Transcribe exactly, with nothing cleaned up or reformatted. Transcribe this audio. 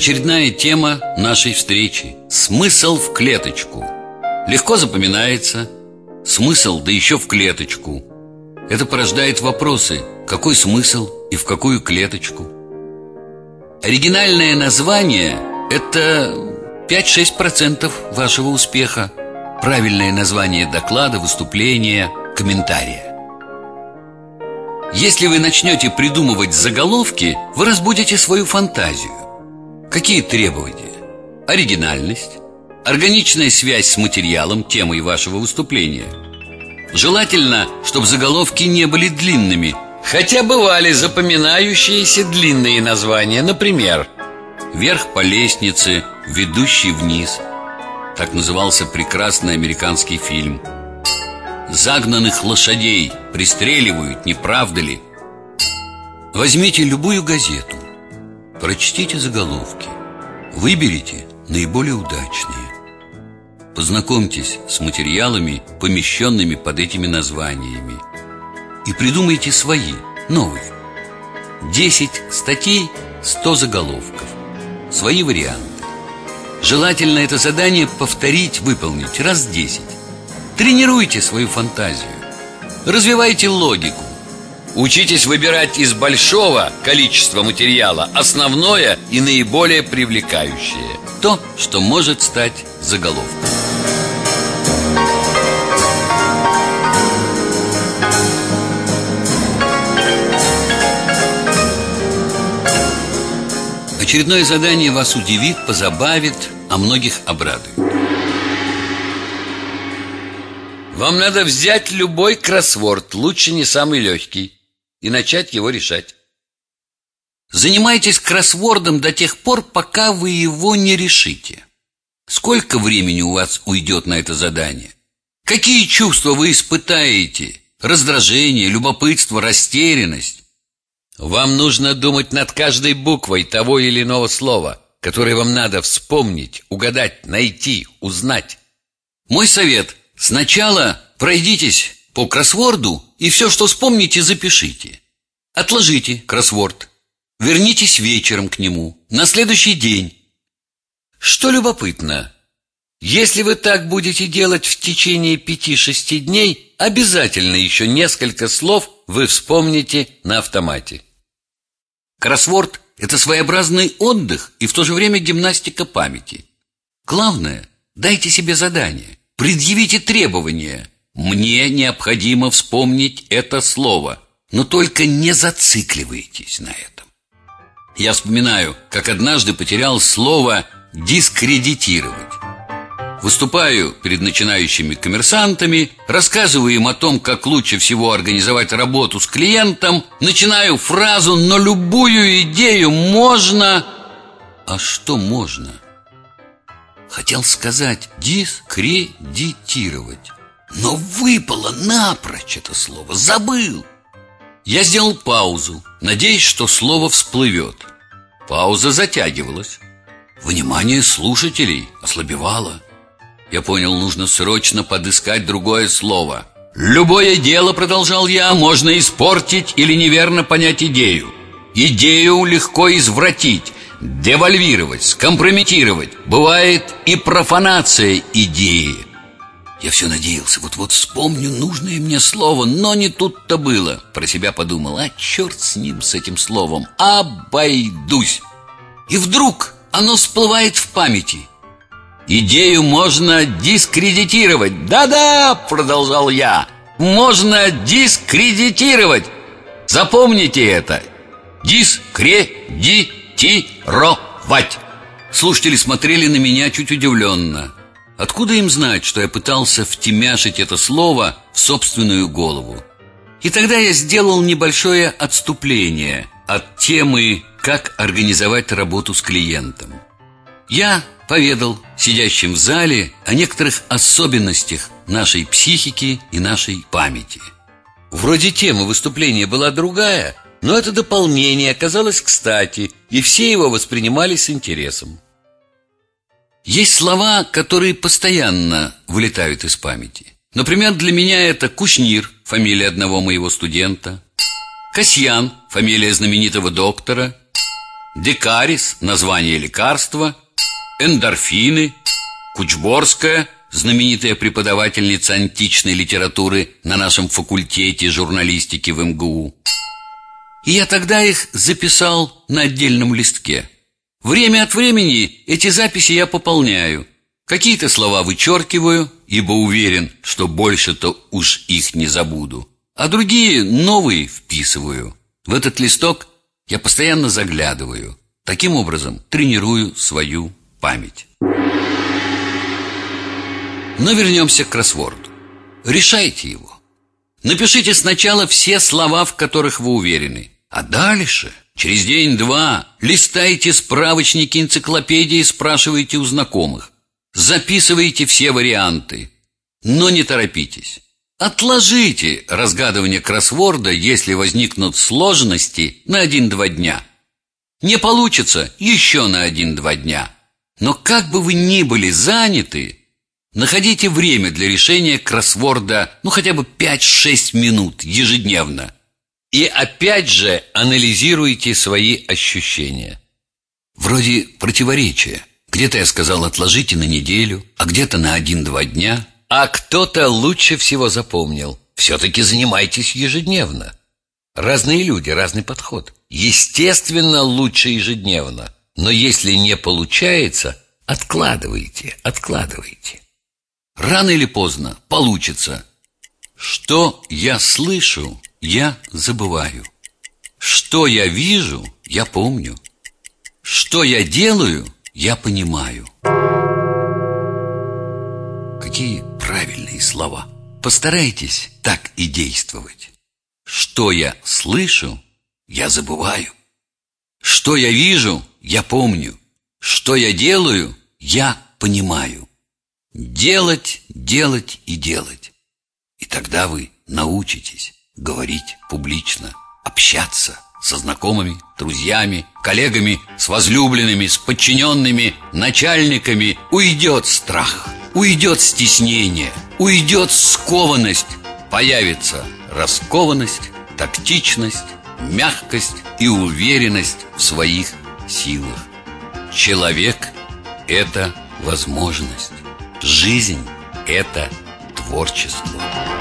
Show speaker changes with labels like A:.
A: Очередная тема нашей встречи – смысл в клеточку. Легко запоминается. Смысл, да еще в клеточку. Это порождает вопросы: какой смысл и в какую клеточку? Оригинальное название – это пять-шесть процентов вашего успеха. Правильное название доклада, выступления, комментария. Если вы начнете придумывать заголовки, вы разбудите свою фантазию. Какие требования? Оригинальность, органичная связь с материалом, темой вашего выступления. Желательно, чтобы заголовки не были длинными, хотя бывали запоминающиеся длинные названия. Например, «Вверх по лестнице, ведущий вниз». Так назывался прекрасный американский фильм. «Загнанных лошадей пристреливают, не правда ли?» Возьмите любую газету, прочтите заголовки, выберите наиболее удачные. Познакомьтесь с материалами, помещенными под этими названиями, и придумайте свои, новые. десять статей, сто заголовков. Свои варианты. Желательно это задание повторить, выполнить раз десять. Тренируйте свою фантазию. Развивайте логику. Учитесь выбирать из большого количества материала основное и наиболее привлекающее. То, что может стать заголовком. Очередное задание вас удивит, позабавит, а многих обрадует. Вам надо взять любой кроссворд, лучше не самый легкий, и начать его решать. Занимайтесь кроссвордом до тех пор, пока вы его не решите. Сколько времени у вас уйдет на это задание? Какие чувства вы испытаете? Раздражение, любопытство, растерянность? Вам нужно думать над каждой буквой того или иного слова, которое вам надо вспомнить, угадать, найти, узнать. Мой совет: сначала пройдитесь по кроссворду и все, что вспомните, запишите. Отложите кроссворд, вернитесь вечером к нему, на следующий день. Что любопытно, если вы так будете делать в течение пяти-шести дней, обязательно еще несколько слов вы вспомните на автомате. Кроссворд – это своеобразный отдых и в то же время гимнастика памяти. Главное, дайте себе задание, предъявите требования. Мне необходимо вспомнить это слово, но только не зацикливайтесь на этом. Я вспоминаю, как однажды потерял слово «дискредитировать». Выступаю перед начинающими коммерсантами, рассказываю им о том, как лучше всего организовать работу с клиентом, начинаю фразу: но любую идею можно... А что можно? Хотел сказать «дискредитировать», но выпало напрочь это слово, забыл. Я сделал паузу, надеясь, что слово всплывет. Пауза затягивалась. Внимание слушателей ослабевало. Я понял, нужно срочно подыскать другое слово. «Любое дело, — продолжал я, — можно испортить или неверно понять идею. Идею легко извратить, девальвировать, скомпрометировать. Бывает и профанация идеи». Я все надеялся, вот-вот вспомню нужное мне слово, но не тут-то было. Про себя подумал: а черт с ним, с этим словом, обойдусь. И вдруг оно всплывает в памяти. «Идею можно дискредитировать». «Да-да, — продолжал я, — можно дискредитировать. Запомните это. Дискредитировать». Слушатели смотрели на меня чуть удивленно. Откуда им знать, что я пытался втемяшить это слово в собственную голову? И тогда я сделал небольшое отступление от темы «Как организовать работу с клиентом». Я поведал сидящим в зале о некоторых особенностях нашей психики и нашей памяти. Вроде тема выступления была другая, но это дополнение оказалось кстати, и все его воспринимали с интересом. Есть слова, которые постоянно вылетают из памяти. Например, для меня это Кушнир, фамилия одного моего студента, Касьян, фамилия знаменитого доктора, Декарис – название лекарства, эндорфины, Кучборская – знаменитая преподавательница античной литературы на нашем факультете журналистики в эм гэ у. И я тогда их записал на отдельном листке. Время от времени эти записи я пополняю. Какие-то слова вычеркиваю, ибо уверен, что больше-то уж их не забуду. А другие новые вписываю. В этот листок я постоянно заглядываю. Таким образом тренирую свою память. Но вернемся к кроссворду. Решайте его. Напишите сначала все слова, в которых вы уверены. А дальше, через день-два, листайте справочники, энциклопедии и спрашивайте у знакомых. Записывайте все варианты. Но не торопитесь. Отложите разгадывание кроссворда, если возникнут сложности, на один-два дня. Не получится еще на один-два дня. Но как бы вы ни были заняты, находите время для решения кроссворда, ну хотя бы пять-шесть минут ежедневно. И опять же анализируйте свои ощущения. Вроде противоречия. Где-то я сказал отложите на неделю, а где-то на один-два дня. А кто-то лучше всего запомнил: все-таки занимайтесь ежедневно. Разные люди, разный подход. Естественно, лучше ежедневно. Но если не получается, откладывайте, откладывайте. Рано или поздно получится. Что я слышу, я забываю. Что я вижу, я помню. Что я делаю, я понимаю. Какие правильные слова. Постарайтесь так и действовать. Что я слышу, я забываю. Что я вижу, я помню. Что я делаю, я понимаю. Делать, делать и делать. И тогда вы научитесь говорить публично, общаться со знакомыми, друзьями, коллегами, с возлюбленными, с подчиненными, начальниками. Уйдет страх, уйдет стеснение, уйдет скованность. Появится раскованность, тактичность, мягкость и уверенность в своих силах. Человек – это возможность. Жизнь – это творчество.